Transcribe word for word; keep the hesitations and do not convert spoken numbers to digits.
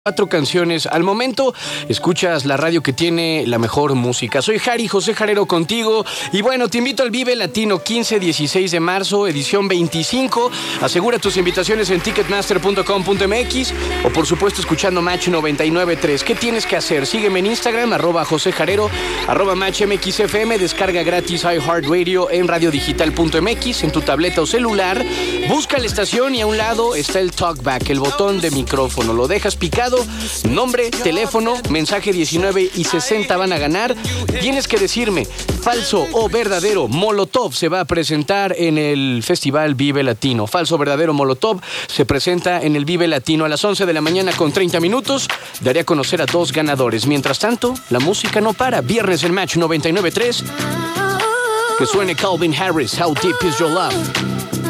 Cuatro canciones al momento. Escuchas la radio que tiene la mejor música. Soy Jari José Jarero contigo. Y bueno, te invito al Vive Latino quince dieciséis de marzo, edición veinticinco. Asegura tus invitaciones en ticketmaster punto com punto m x o por supuesto escuchando Match noventa y nueve punto tres. ¿Qué tienes que hacer? Sígueme en Instagram, arroba José Jarero, arroba Match M X F M. Descarga gratis iHeartRadio en radiodigital punto m x en tu tableta o celular. Busca la estación y a un lado está el talkback, el botón de micrófono. Lo dejas picado. Nombre, teléfono, mensaje diecinueve y sesenta van a ganar. Tienes que decirme, falso o verdadero, Molotov se va a presentar en el Festival Vive Latino. Falso o verdadero, Molotov se presenta en el Vive Latino a las once de la mañana con treinta minutos. Daré a conocer a dos ganadores. Mientras tanto, la música no para. Viernes en Match noventa y nueve punto tres. Que suene Calvin Harris, How Deep Is Your Love.